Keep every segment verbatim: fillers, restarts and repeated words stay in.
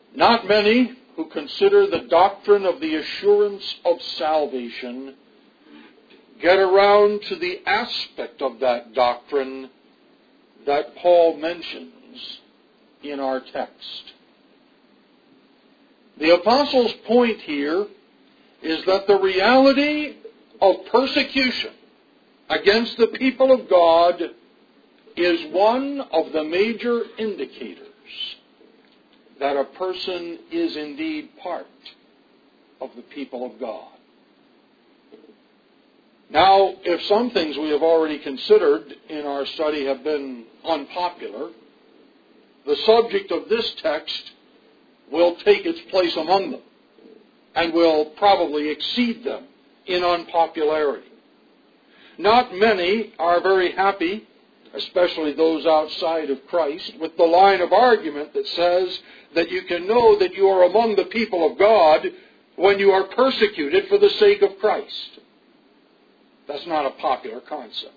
Not many who consider the doctrine of the assurance of salvation get around to the aspect of that doctrine that Paul mentions in our text. The apostle's point here is that the reality of persecution against the people of God is one of the major indicators that a person is indeed part of the people of God. Now, if some things we have already considered in our study have been unpopular, the subject of this text will take its place among them and will probably exceed them in unpopularity. Not many are very happy, especially those outside of Christ, with the line of argument that says that you can know that you are among the people of God when you are persecuted for the sake of Christ. That's not a popular concept.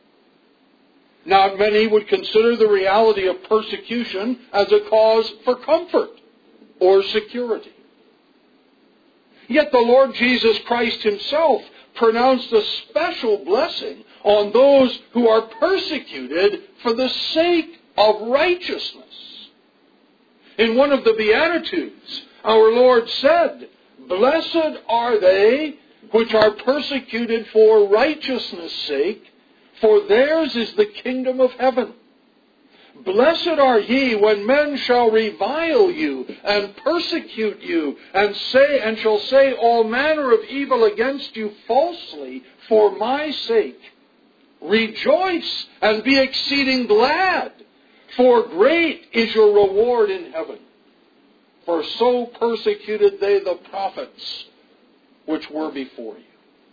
Not many would consider the reality of persecution as a cause for comfort or security. Yet the Lord Jesus Christ himself pronounced a special blessing on those who are persecuted for the sake of righteousness. In one of the Beatitudes, our Lord said, "Blessed are they which are persecuted for righteousness' sake, for theirs is the kingdom of heaven. Blessed are ye when men shall revile you and persecute you, and say and shall say all manner of evil against you falsely for my sake. Rejoice and be exceeding glad, for great is your reward in heaven. For so persecuted they the prophets which were before you."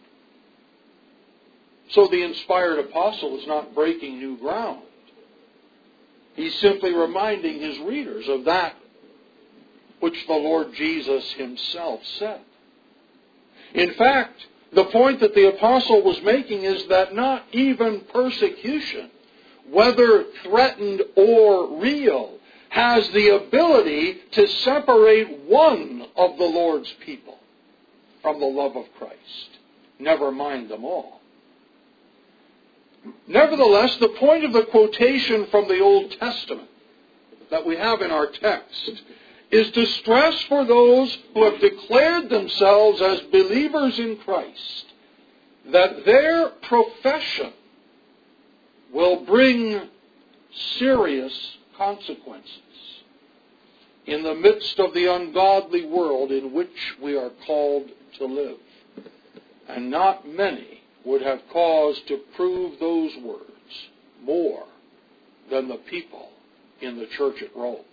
So the inspired apostle is not breaking new ground. He's simply reminding his readers of that which the Lord Jesus himself said. In fact, the point that the apostle was making is that not even persecution, whether threatened or real, has the ability to separate one of the Lord's people from the love of Christ. Never mind them all. Nevertheless, the point of the quotation from the Old Testament that we have in our text is to stress for those who have declared themselves as believers in Christ that their profession will bring serious consequences in the midst of the ungodly world in which we are called to live. And not many would have cause to prove those words more than the people in the church at Rome.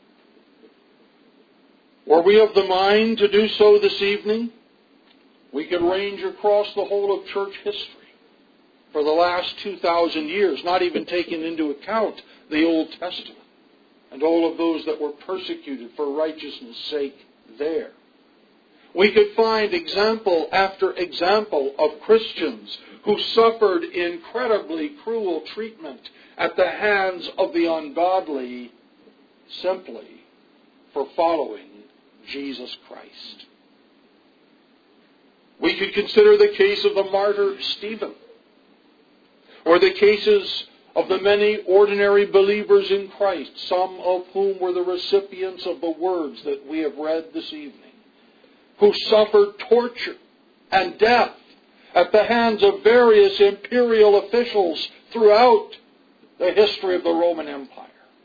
Were we of the mind to do so this evening, we could range across the whole of church history for the last two thousand years, not even taking into account the Old Testament and all of those that were persecuted for righteousness' sake there. We could find example after example of Christians who suffered incredibly cruel treatment at the hands of the ungodly simply for following Jesus Christ. We could consider the case of the martyr Stephen, or the cases of the many ordinary believers in Christ, some of whom were the recipients of the words that we have read this evening, who suffered torture and death at the hands of various imperial officials throughout the history of the Roman Empire.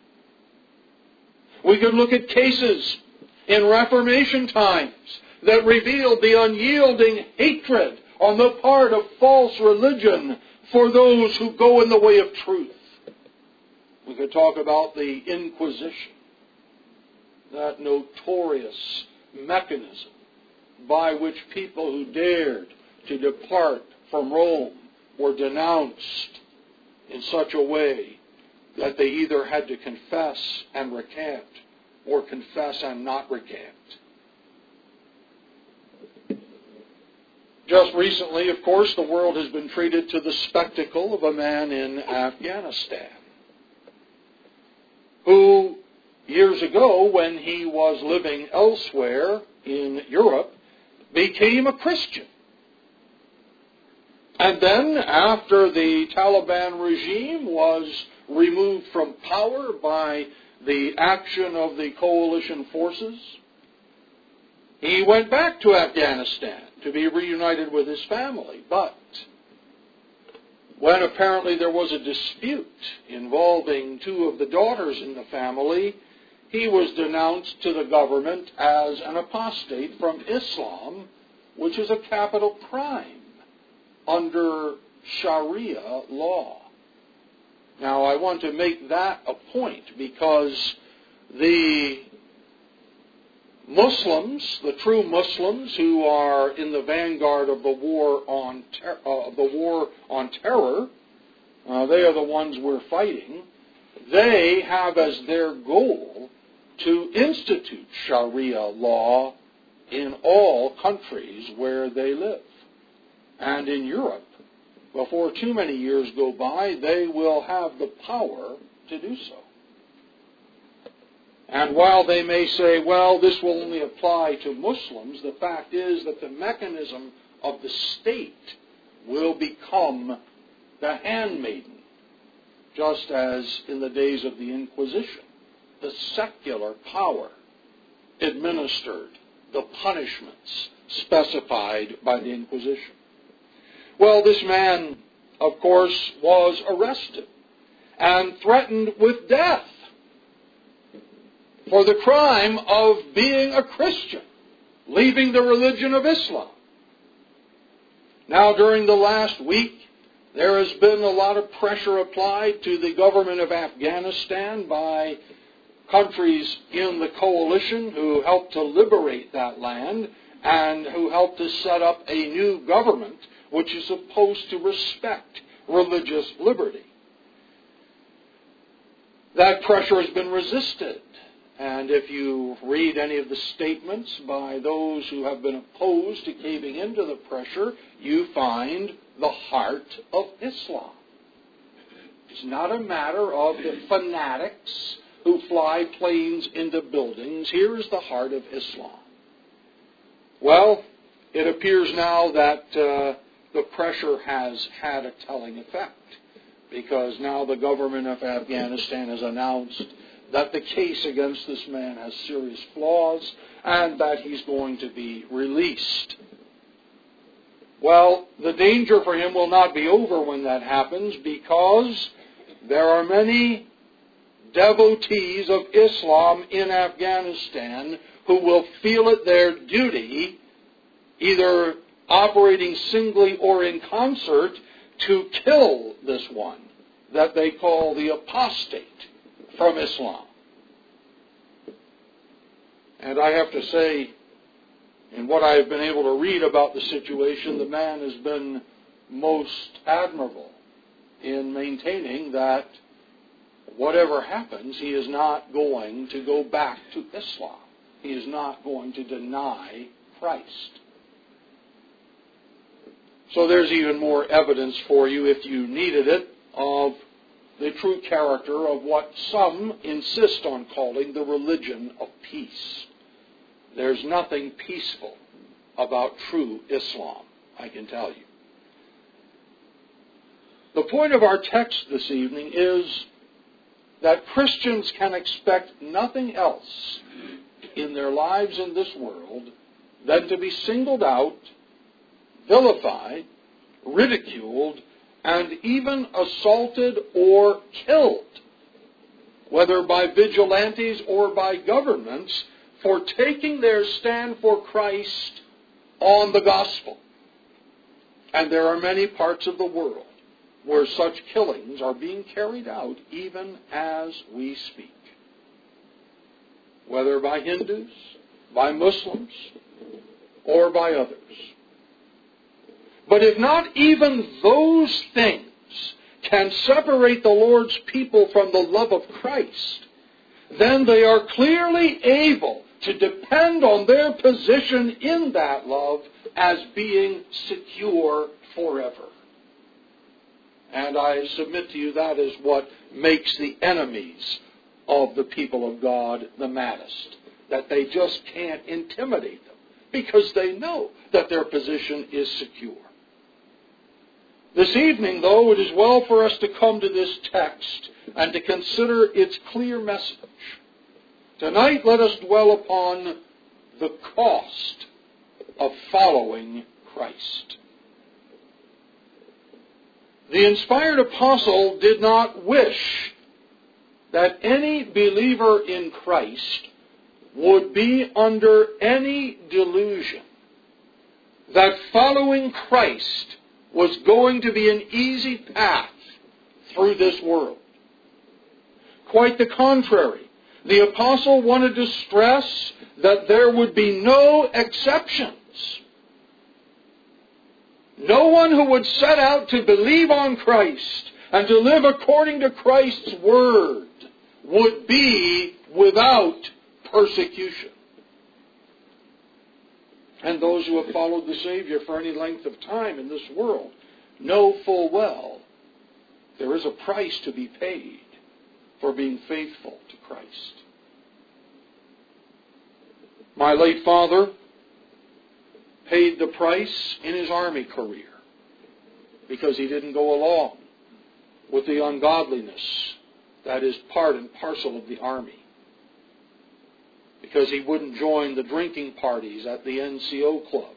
We could look at cases in Reformation times that revealed the unyielding hatred on the part of false religion for those who go in the way of truth. We could talk about the Inquisition, that notorious mechanism by which people who dared to depart from Rome were denounced in such a way that they either had to confess and recant or confess and not recant. Just recently, of course, the world has been treated to the spectacle of a man in Afghanistan who years ago, when he was living elsewhere in Europe, became a Christian. And then, after the Taliban regime was removed from power by the action of the coalition forces, he went back to Afghanistan to be reunited with his family. But when apparently there was a dispute involving two of the daughters in the family, he was denounced to the government as an apostate from Islam, which is a capital crime under Sharia law. Now, I want to make that a point because the Muslims, the true Muslims who are in the vanguard of the war on ter- uh, the war on terror, uh, they are the ones we're fighting. They have as their goal to institute Sharia law in all countries where they live. And in Europe, before too many years go by, they will have the power to do so. And while they may say, well, this will only apply to Muslims, the fact is that the mechanism of the state will become the handmaiden, just as in the days of the Inquisition, the secular power administered the punishments specified by the Inquisition. Well, this man, of course, was arrested and threatened with death for the crime of being a Christian, leaving the religion of Islam. Now, during the last week, there has been a lot of pressure applied to the government of Afghanistan by countries in the coalition who helped to liberate that land and who helped to set up a new government which is supposed to respect religious liberty. That pressure has been resisted. And if you read any of the statements by those who have been opposed to caving into the pressure, you find the heart of Islam. It's not a matter of the fanatics who fly planes into buildings. Here is the heart of Islam. Well, it appears now that uh, the pressure has had a telling effect, because now the government of Afghanistan has announced that the case against this man has serious flaws and that he's going to be released. Well, the danger for him will not be over when that happens, because there are many devotees of Islam in Afghanistan who will feel it their duty, either operating singly or in concert, to kill this one that they call the apostate from Islam. And I have to say, in what I have been able to read about the situation, the man has been most admirable in maintaining that whatever happens, he is not going to go back to Islam. He is not going to deny Christ. So there's even more evidence for you, if you needed it, of the true character of what some insist on calling the religion of peace. There's nothing peaceful about true Islam, I can tell you. The point of our text this evening is that Christians can expect nothing else in their lives in this world than to be singled out, vilified, ridiculed, and even assaulted or killed, whether by vigilantes or by governments, for taking their stand for Christ on the gospel. And there are many parts of the world where such killings are being carried out even as we speak, whether by Hindus, by Muslims, or by others. But if not even those things can separate the Lord's people from the love of Christ, then they are clearly able to depend on their position in that love as being secure forever. And I submit to you that is what makes the enemies of the people of God the maddest, that they just can't intimidate them because they know that their position is secure. This evening, though, it is well for us to come to this text and to consider its clear message. Tonight, let us dwell upon the cost of following Christ. The inspired apostle did not wish that any believer in Christ would be under any delusion that following Christ was going to be an easy path through this world. Quite the contrary. The apostle wanted to stress that there would be no exceptions. No one who would set out to believe on Christ and to live according to Christ's word would be without persecution. And those who have followed the Savior for any length of time in this world know full well there is a price to be paid for being faithful to Christ. My late father paid the price in his army career because he didn't go along with the ungodliness that is part and parcel of the army. Because he wouldn't join the drinking parties at the N C O club.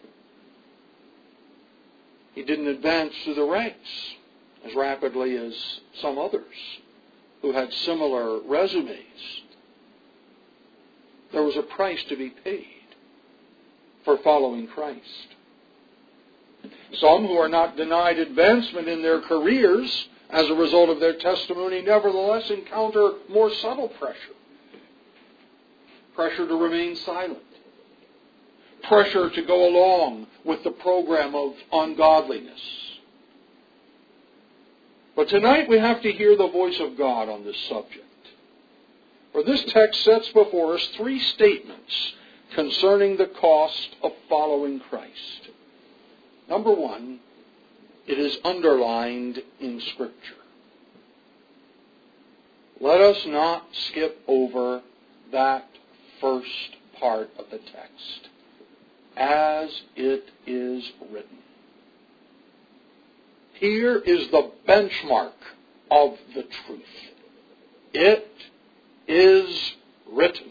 He didn't advance through the ranks as rapidly as some others who had similar resumes. There was a price to be paid for following Christ. Some who are not denied advancement in their careers as a result of their testimony nevertheless encounter more subtle pressure. Pressure to remain silent. Pressure to go along with the program of ungodliness. But tonight we have to hear the voice of God on this subject. For this text sets before us three statements concerning the cost of following Christ. Number one, it is underlined in Scripture. Let us not skip over that first part of the text. As it is written. Here is the benchmark of the truth. It is written.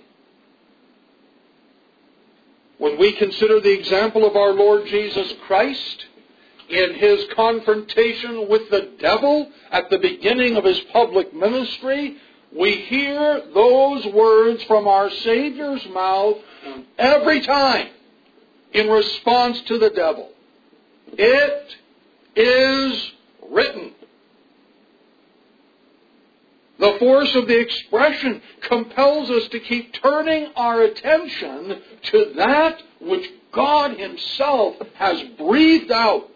When we consider the example of our Lord Jesus Christ in His confrontation with the devil at the beginning of His public ministry, we hear those words from our Savior's mouth every time in response to the devil. It is written. The force of the expression compels us to keep turning our attention to that which God Himself has breathed out.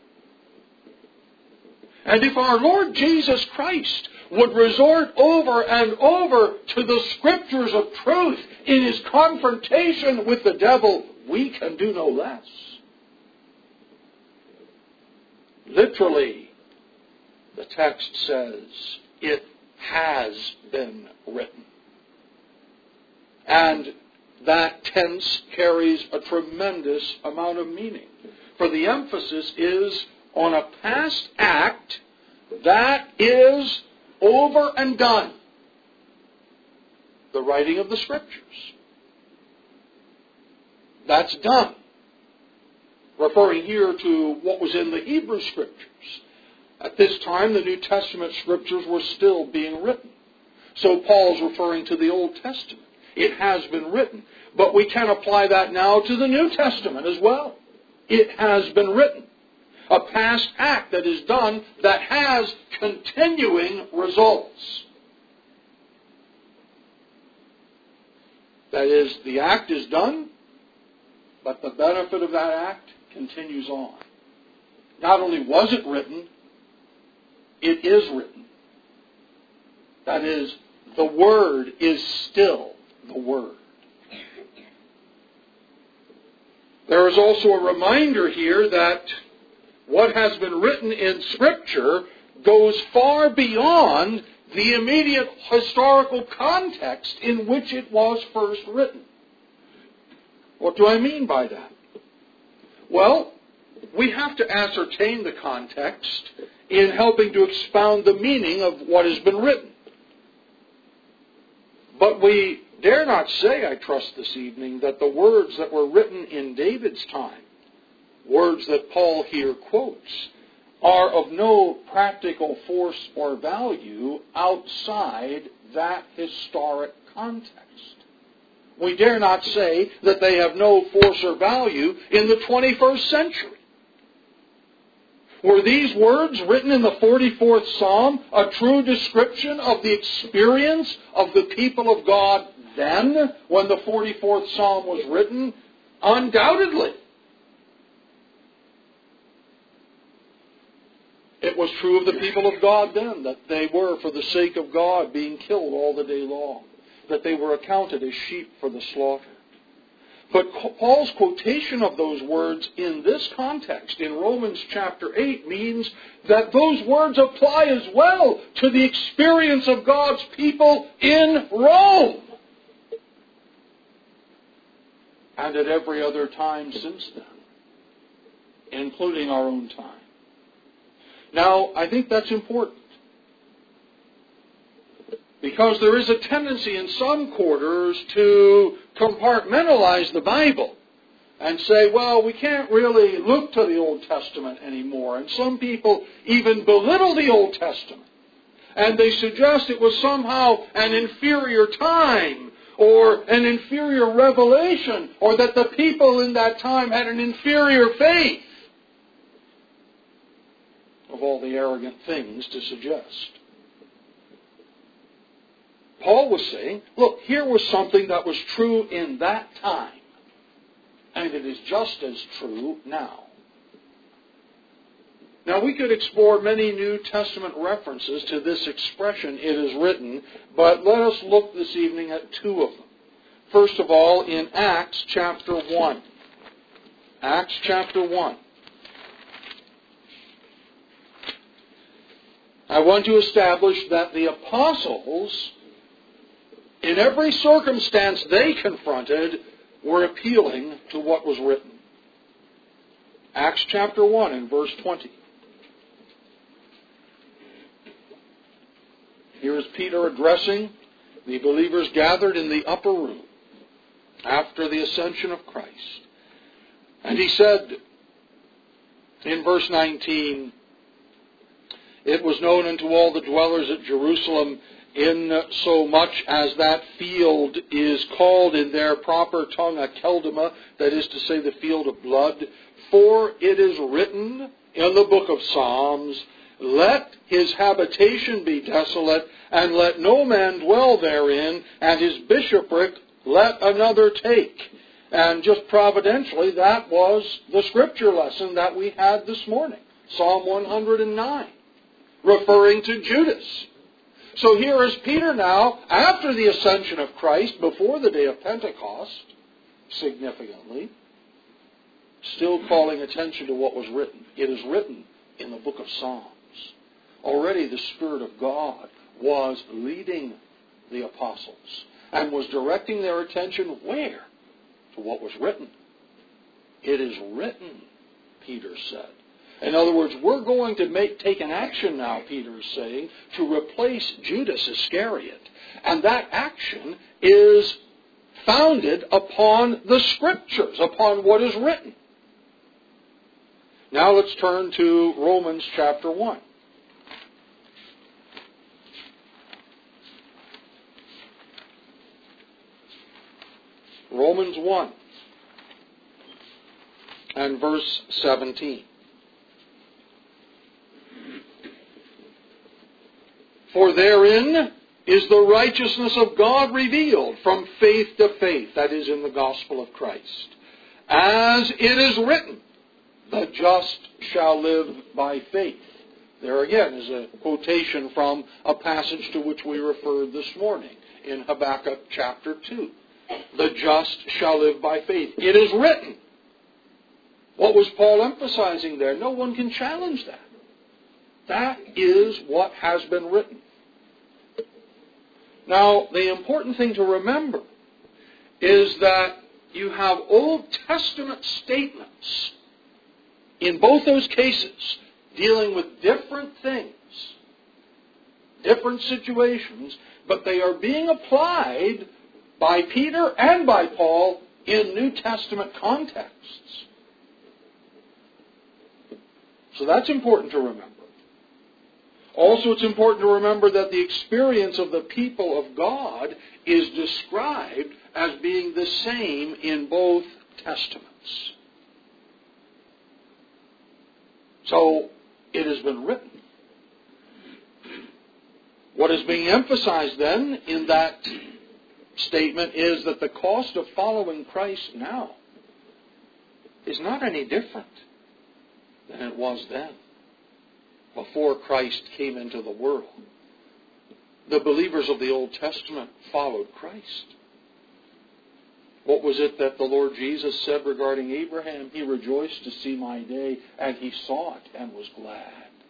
And if our Lord Jesus Christ would resort over and over to the Scriptures of truth in His confrontation with the devil, we can do no less. Literally, the text says, it has been written. And that tense carries a tremendous amount of meaning. For the emphasis is on a past act that is over and done. The writing of the Scriptures. That's done. Referring here to what was in the Hebrew Scriptures. At this time, the New Testament Scriptures were still being written. So Paul's referring to the Old Testament. It has been written. But we can apply that now to the New Testament as well. It has been written. A past act that is done that has continuing results. That is, the act is done, but the benefit of that act continues on. Not only was it written, it is written. That is, the Word is still the Word. There is also a reminder here that what has been written in Scripture goes far beyond the immediate historical context in which it was first written. What do I mean by that? Well, we have to ascertain the context in helping to expound the meaning of what has been written. But we dare not say, I trust this evening, that the words that were written in David's time, words that Paul here quotes, are of no practical force or value outside that historic context. We dare not say that they have no force or value in the twenty-first century. Were these words written in the forty-fourth Psalm a true description of the experience of the people of God then, when the forty-fourth Psalm was written? Undoubtedly. It was true of the people of God then, that they were, for the sake of God, being killed all the day long, that they were accounted as sheep for the slaughter. But Paul's quotation of those words in this context, in Romans chapter eight, means that those words apply as well to the experience of God's people in Rome. And at every other time since then, including our own time. Now, I think that's important, because there is a tendency in some quarters to compartmentalize the Bible and say, well, we can't really look to the Old Testament anymore. And some people even belittle the Old Testament. And they suggest it was somehow an inferior time or an inferior revelation, or that the people in that time had an inferior faith. Of all the arrogant things to suggest. Paul was saying, look, here was something that was true in that time, and it is just as true now. Now, we could explore many New Testament references to this expression, it is written, but let us look this evening at two of them. First of all, in Acts chapter one. Acts chapter one. I want to establish that the apostles, in every circumstance they confronted, were appealing to what was written. Acts chapter one and verse twenty. Here is Peter addressing the believers gathered in the upper room after the ascension of Christ. And he said in verse nineteen, it was known unto all the dwellers at Jerusalem, in so much as that field is called in their proper tongue Akeldama, that is to say, the field of blood. For it is written in the book of Psalms, let his habitation be desolate, and let no man dwell therein, and his bishopric let another take. And just providentially, that was the scripture lesson that we had this morning. Psalm one hundred nine. Referring to Judas. So here is Peter now, after the ascension of Christ, before the day of Pentecost, significantly, still calling attention to what was written. It is written in the book of Psalms. Already the Spirit of God was leading the apostles and was directing their attention where? To what was written. It is written, Peter said. In other words, we're going to make take an action now, Peter is saying, to replace Judas Iscariot. And that action is founded upon the Scriptures, upon what is written. Now let's turn to Romans chapter one. Romans one and verse seventeen. For therein is the righteousness of God revealed from faith to faith, that is, in the gospel of Christ. As it is written, the just shall live by faith. There again is a quotation from a passage to which we referred this morning in Habakkuk chapter two. The just shall live by faith. It is written. What was Paul emphasizing there? No one can challenge that. That is what has been written. Now, the important thing to remember is that you have Old Testament statements in both those cases dealing with different things, different situations, but they are being applied by Peter and by Paul in New Testament contexts. So that's important to remember. Also, it's important to remember that the experience of the people of God is described as being the same in both Testaments. So, it has been written. What is being emphasized then in that statement is that the cost of following Christ now is not any different than it was then, before Christ came into the world. The believers of the Old Testament followed Christ. What was it that the Lord Jesus said regarding Abraham? He rejoiced to see my day, and he saw it and was glad.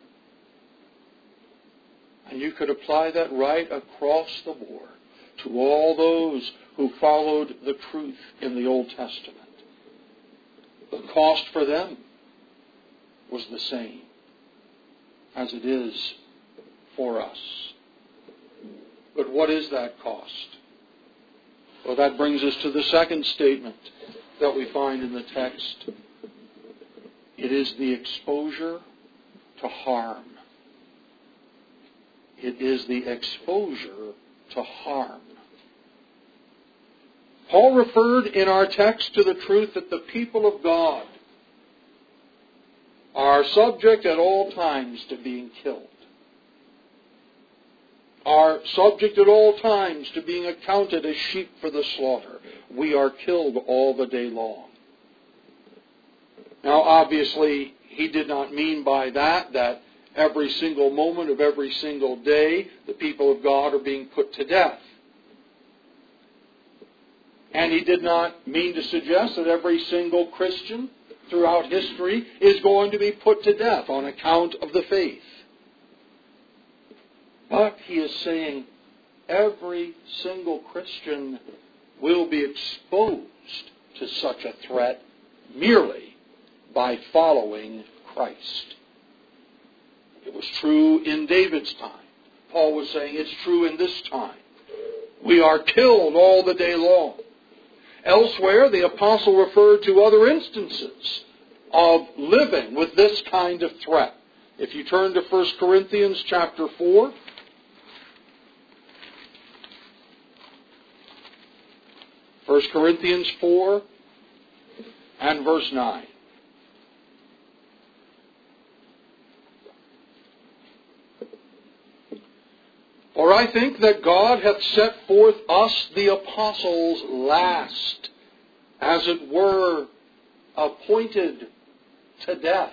And you could apply that right across the board to all those who followed the truth in the Old Testament. The cost for them was the same as it is for us. But what is that cost? Well, that brings us to the second statement that we find in the text. It is the exposure to harm. It is the exposure to harm. Paul referred in our text to the truth that the people of God are subject at all times to being killed, are subject at all times to being accounted as sheep for the slaughter. We are killed all the day long. Now, obviously, he did not mean by that that every single moment of every single day the people of God are being put to death. And he did not mean to suggest that every single Christian throughout history is going to be put to death on account of the faith. But he is saying every single Christian will be exposed to such a threat merely by following Christ. It was true in David's time. Paul was saying it's true in this time. We are killed all the day long. Elsewhere, the apostle referred to other instances of living with this kind of threat. If you turn to First Corinthians chapter four, First Corinthians four and verse nine. For I think that God hath set forth us the apostles last, as it were, appointed to death.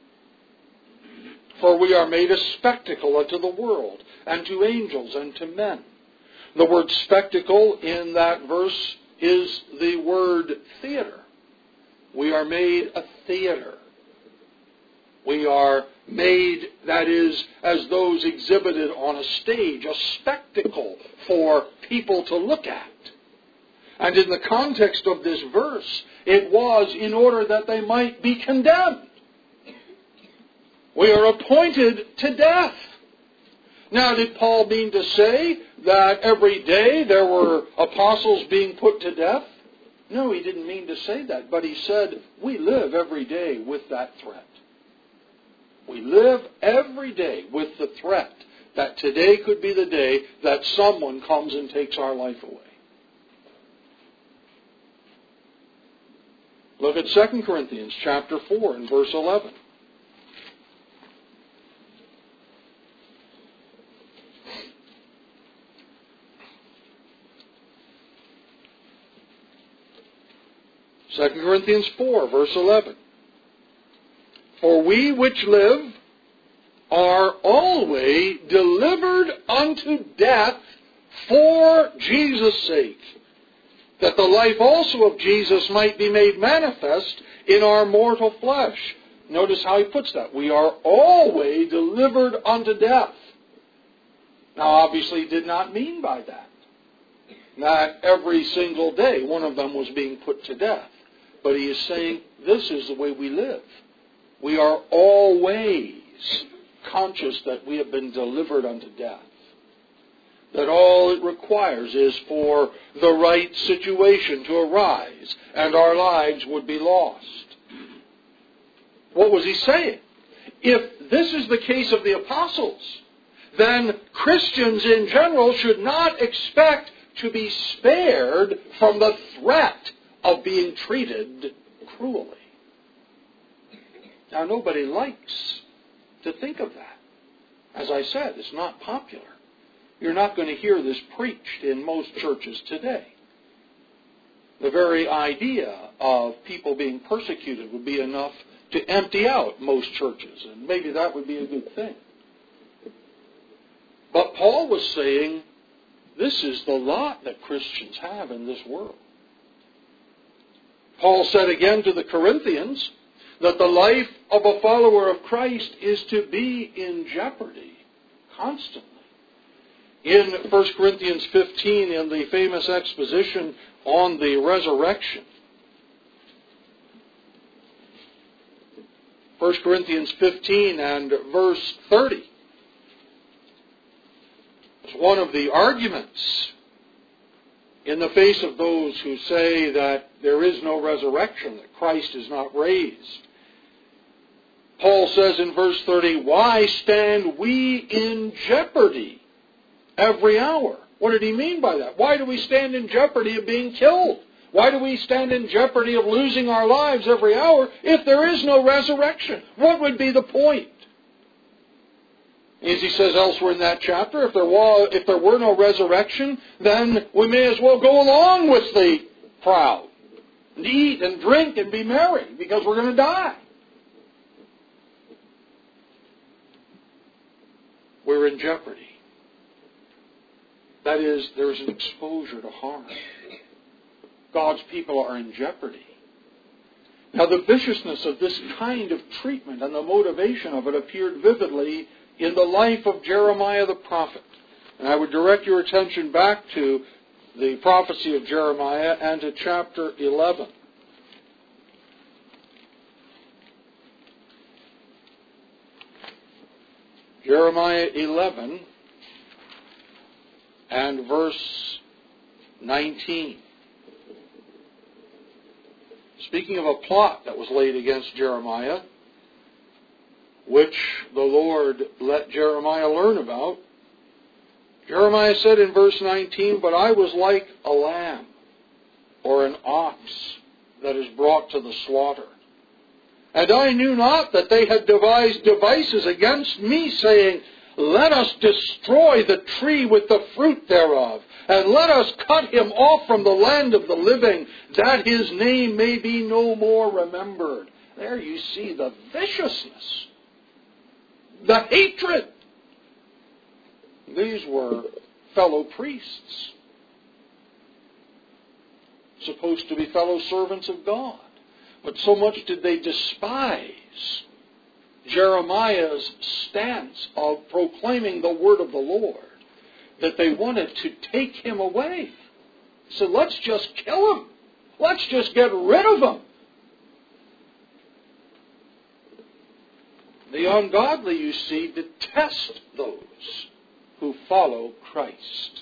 For we are made a spectacle unto the world, and to angels, and to men. The word spectacle in that verse is the word theater. We are made a theater. We are made, that is, as those exhibited on a stage, a spectacle for people to look at. And in the context of this verse, it was in order that they might be condemned. We are appointed to death. Now, did Paul mean to say that every day there were apostles being put to death? No, he didn't mean to say that. But he said, we live every day with that threat. We live every day with the threat that today could be the day that someone comes and takes our life away. Look at Second Corinthians chapter four and verse eleven. Second Corinthians four, verse eleven. For we which live are always delivered unto death for Jesus' sake, that the life also of Jesus might be made manifest in our mortal flesh. Notice how he puts that. We are always delivered unto death. Now, obviously, he did not mean by that that every single day one of them was being put to death. But he is saying this is the way we live. We are always conscious that we have been delivered unto death. That all it requires is for the right situation to arise and our lives would be lost. What was he saying? If this is the case of the apostles, then Christians in general should not expect to be spared from the threat of being treated cruelly. Now, nobody likes to think of that. As I said, it's not popular. You're not going to hear this preached in most churches today. The very idea of people being persecuted would be enough to empty out most churches, and maybe that would be a good thing. But Paul was saying, this is the lot that Christians have in this world. Paul said again to the Corinthians that the life of a follower of Christ is to be in jeopardy constantly. In First Corinthians fifteen, in the famous exposition on the resurrection, First Corinthians fifteen and verse thirty, is one of the arguments in the face of those who say that there is no resurrection, that Christ is not raised. Paul says in verse thirty, why stand we in jeopardy every hour? What did he mean by that? Why do we stand in jeopardy of being killed? Why do we stand in jeopardy of losing our lives every hour if there is no resurrection? What would be the point? As he says elsewhere in that chapter, if there were, if there were no resurrection, then we may as well go along with the crowd and eat and drink and be merry because we're going to die. We're in jeopardy. That is, there's an exposure to harm. God's people are in jeopardy. Now, the viciousness of this kind of treatment and the motivation of it appeared vividly in the life of Jeremiah the prophet. And I would direct your attention back to the prophecy of Jeremiah and to chapter eleven. Jeremiah eleven and verse nineteen. Speaking of a plot that was laid against Jeremiah, which the Lord let Jeremiah learn about, Jeremiah said in verse nineteen, but I was like a lamb or an ox that is brought to the slaughter. And I knew not that they had devised devices against me, saying, let us destroy the tree with the fruit thereof, and let us cut him off from the land of the living, that his name may be no more remembered. There you see the viciousness, the hatred. These were fellow priests, supposed to be fellow servants of God. But so much did they despise Jeremiah's stance of proclaiming the word of the Lord that they wanted to take him away. So let's just kill him. Let's just get rid of him. The ungodly, you see, detest those who follow Christ.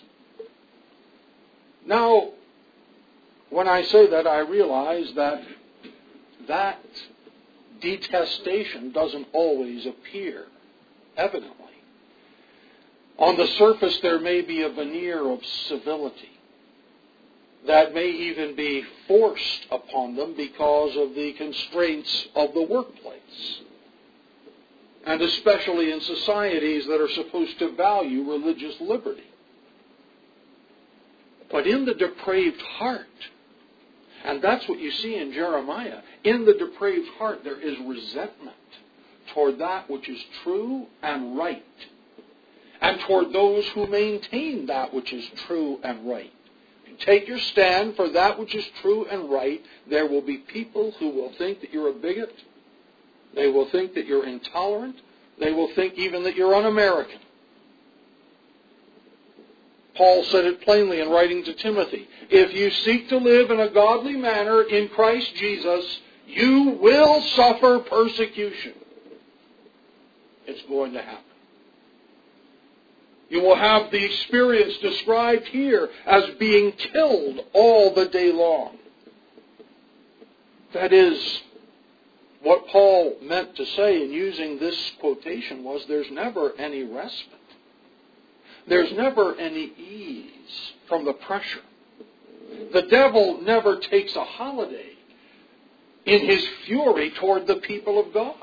Now, when I say that, I realize that that detestation doesn't always appear evidently. On the surface, there may be a veneer of civility that may even be forced upon them because of the constraints of the workplace, and especially in societies that are supposed to value religious liberty. But in the depraved heart, and that's what you see in Jeremiah, in the depraved heart there is resentment toward that which is true and right, and toward those who maintain that which is true and right. If you take your stand for that which is true and right, there will be people who will think that you're a bigot. They will think that you're intolerant. They will think even that you're un-American. Paul said it plainly in writing to Timothy. If you seek to live in a godly manner in Christ Jesus, you will suffer persecution. It's going to happen. You will have the experience described here as being killed all the day long. That is, what Paul meant to say in using this quotation was there's never any respite. There's never any ease from the pressure. The devil never takes a holiday in his fury toward the people of God.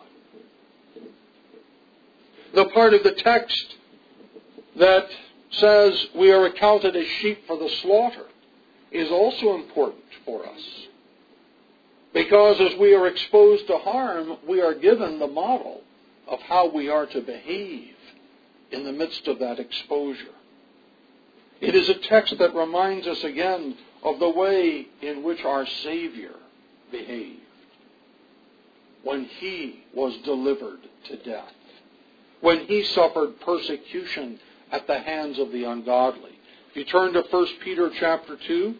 The part of the text that says we are accounted as sheep for the slaughter is also important for us. Because as we are exposed to harm, we are given the model of how we are to behave in the midst of that exposure. It is a text that reminds us again of the way in which our Savior behaved when He was delivered to death, when He suffered persecution at the hands of the ungodly. If you turn to First Peter chapter two,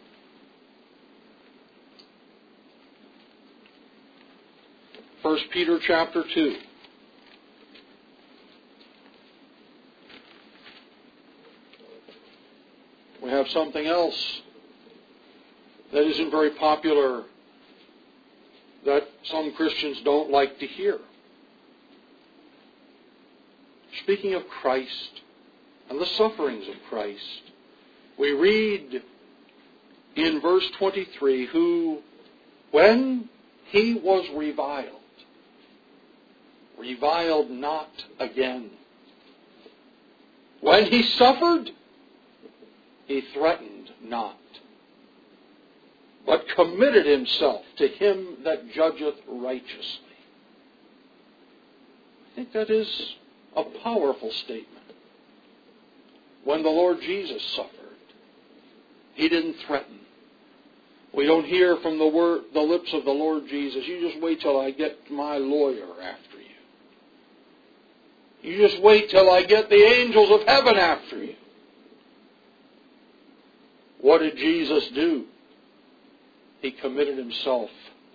First Peter chapter two. We have something else that isn't very popular that some Christians don't like to hear. Speaking of Christ and the sufferings of Christ, we read in verse twenty-three, who, when He was reviled, reviled not again. When He suffered, He threatened not, but committed Himself to Him that judgeth righteously. I think that is a powerful statement. When the Lord Jesus suffered, He didn't threaten. We don't hear from the word, the lips of the Lord Jesus, you just wait till I get my lawyer after you. You just wait till I get the angels of heaven after you. What did Jesus do? He committed Himself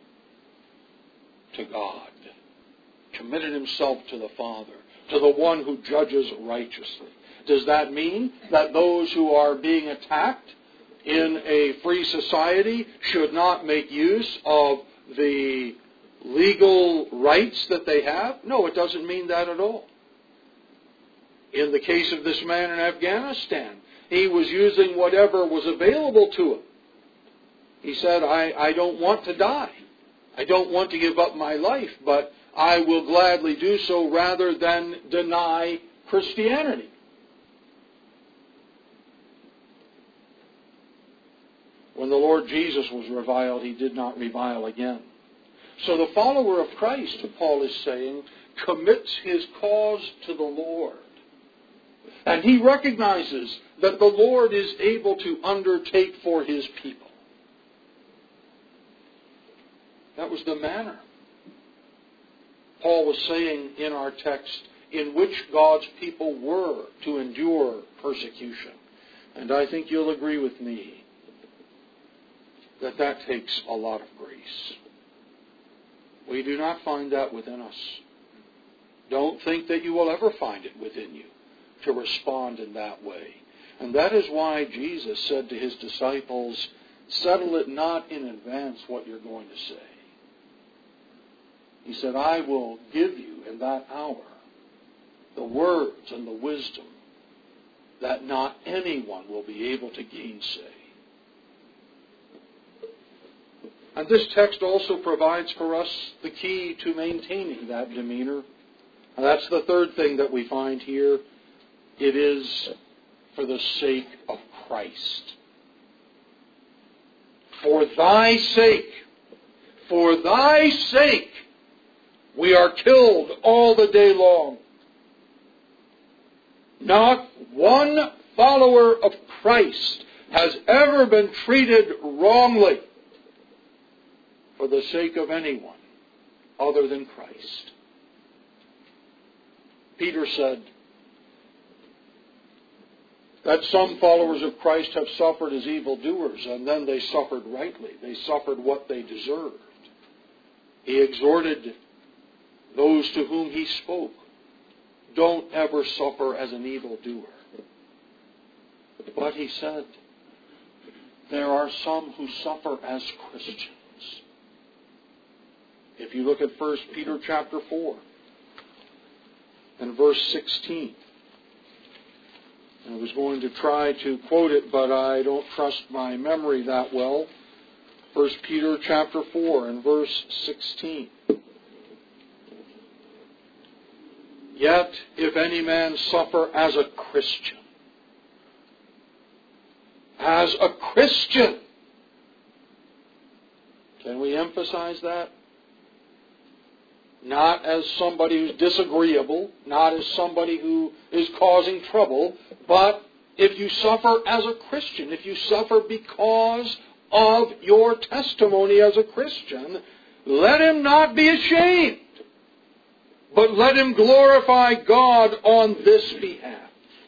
to God. Committed Himself to the Father, to the one who judges righteously. Does that mean that those who are being attacked in a free society should not make use of the legal rights that they have? No, it doesn't mean that at all. In the case of this man in Afghanistan, he was using whatever was available to him. He said, I, I don't want to die. I don't want to give up my life, but I will gladly do so rather than deny Christianity. When the Lord Jesus was reviled, He did not revile again. So the follower of Christ, Paul is saying, commits his cause to the Lord. And he recognizes that the Lord is able to undertake for His people. That was the manner, Paul was saying in our text, in which God's people were to endure persecution. And I think you'll agree with me that that takes a lot of grace. We do not find that within us. Don't think that you will ever find it within you to respond in that way. And that is why Jesus said to His disciples, settle it not in advance what you're going to say. He said, I will give you in that hour the words and the wisdom that not anyone will be able to gainsay. And this text also provides for us the key to maintaining that demeanor. And that's the third thing that we find here. It is for the sake of Christ. For thy sake, for thy sake, we are killed all the day long. Not one follower of Christ has ever been treated wrongly for the sake of anyone other than Christ. Peter said that some followers of Christ have suffered as evildoers, and then they suffered rightly. They suffered what they deserved. He exhorted those to whom he spoke, don't ever suffer as an evildoer. But he said, there are some who suffer as Christians. If you look at First Peter chapter four and verse sixteen, I was going to try to quote it, but I don't trust my memory that well. First Peter chapter four and verse sixteen. Yet, if any man suffer as a Christian, as a Christian, can we emphasize that? Not as somebody who's disagreeable, not as somebody who is causing trouble, but if you suffer as a Christian, if you suffer because of your testimony as a Christian, let him not be ashamed, but let him glorify God on this behalf.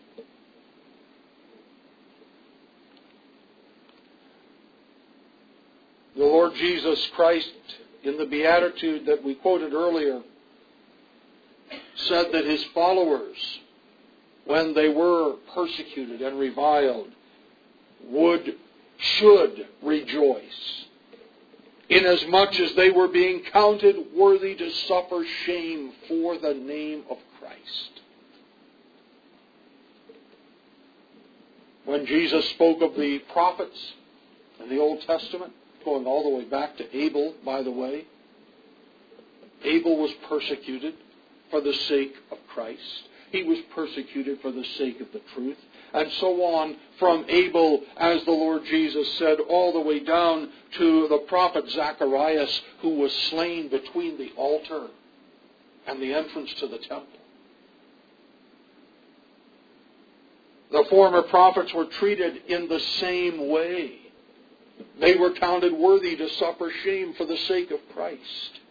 The Lord Jesus Christ, in the Beatitude that we quoted earlier, said that his followers, when they were persecuted and reviled, would, should rejoice, inasmuch as they were being counted worthy to suffer shame for the name of Christ. When Jesus spoke of the prophets in the Old Testament, going all the way back to Abel, by the way, Abel was persecuted for the sake of Christ. He was persecuted for the sake of the truth. And so on from Abel, as the Lord Jesus said, all the way down to the prophet Zacharias, who was slain between the altar and the entrance to the temple. The former prophets were treated in the same way. They were counted worthy to suffer shame for the sake of Christ.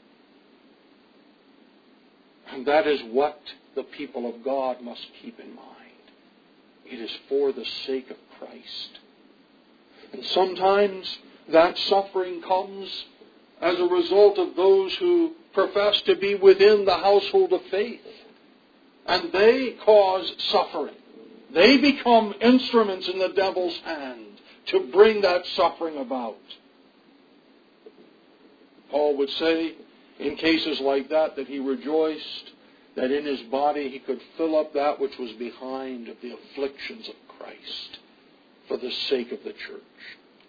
And that is what the people of God must keep in mind. It is for the sake of Christ. And sometimes that suffering comes as a result of those who profess to be within the household of faith. And they cause suffering. They become instruments in the devil's hand to bring that suffering about. Paul would say, in cases like that, that he rejoiced that in his body he could fill up that which was behind of the afflictions of Christ for the sake of the church.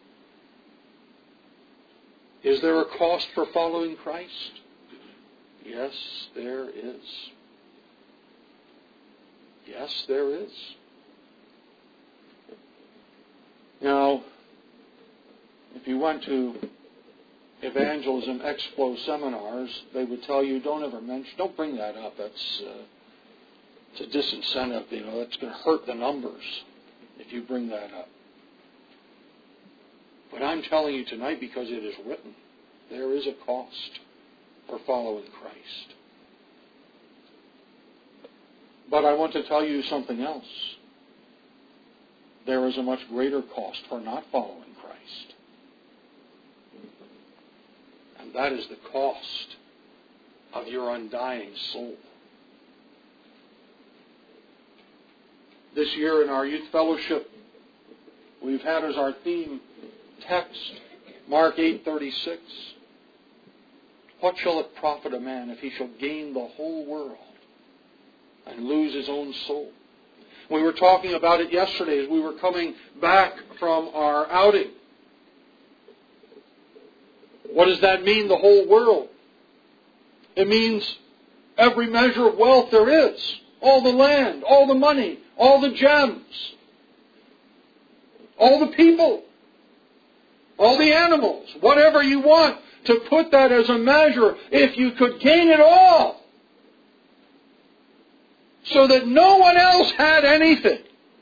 Is there a cost for following Christ? Yes, there is. Yes, there is. Now, if you went to evangelism explo seminars, they would tell you, don't ever mention, don't bring that up. That's uh, it's a disincentive. You know, that's going to hurt the numbers if you bring that up. But I'm telling you tonight, because it is written, there is a cost for following Christ. But I want to tell you something else. There is a much greater cost for not following Christ. And that is the cost of your undying soul. This year in our youth fellowship, we've had as our theme text, Mark eight thirty-six. What shall it profit a man if he shall gain the whole world and lose his own soul? We were talking about it yesterday as we were coming back from our outing. What does that mean, the whole world? It means every measure of wealth there is. All the land, all the money, all the gems, all the people, all the animals, whatever you want, to put that as a measure. If you could gain it all, so that no one else had anything,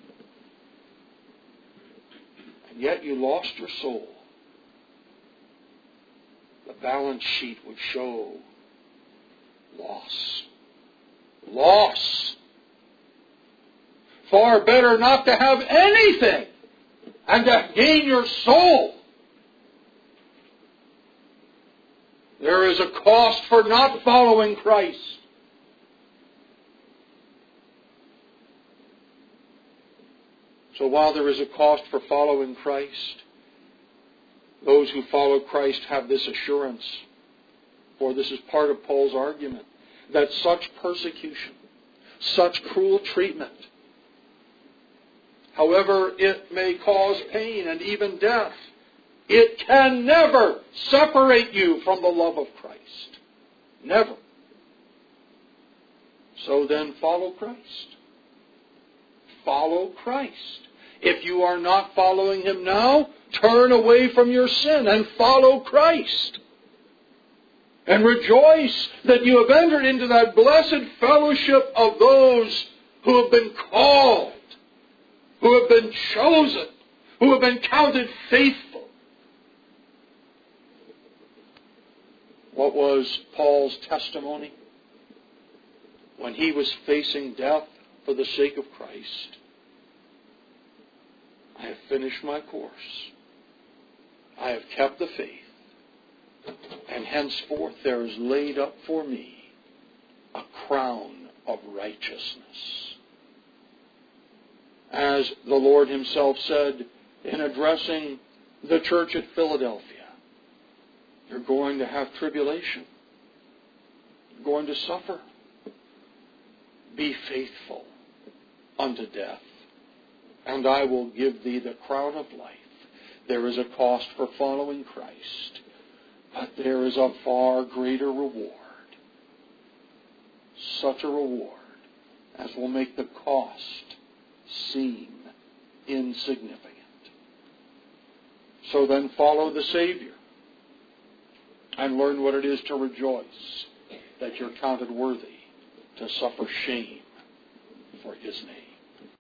and yet you lost your soul, the balance sheet would show loss. Loss. Far better not to have anything and to gain your soul. There is a cost for not following Christ. So while there is a cost for following Christ, those who follow Christ have this assurance, for this is part of Paul's argument, that such persecution, such cruel treatment, however it may cause pain and even death, it can never separate you from the love of Christ. Never. So then follow Christ. Follow Christ. If you are not following Him now, turn away from your sin and follow Christ. And rejoice that you have entered into that blessed fellowship of those who have been called, who have been chosen, who have been counted faithful. What was Paul's testimony when he was facing death for the sake of Christ? I have finished my course. I have kept the faith. And henceforth there is laid up for me a crown of righteousness. As the Lord Himself said in addressing the church at Philadelphia, you're going to have tribulation. You're going to suffer. Be faithful unto death, and I will give thee the crown of life. There is a cost for following Christ, but there is a far greater reward. Such a reward as will make the cost seem insignificant. So then follow the Savior and learn what it is to rejoice that you're counted worthy to suffer shame for His name.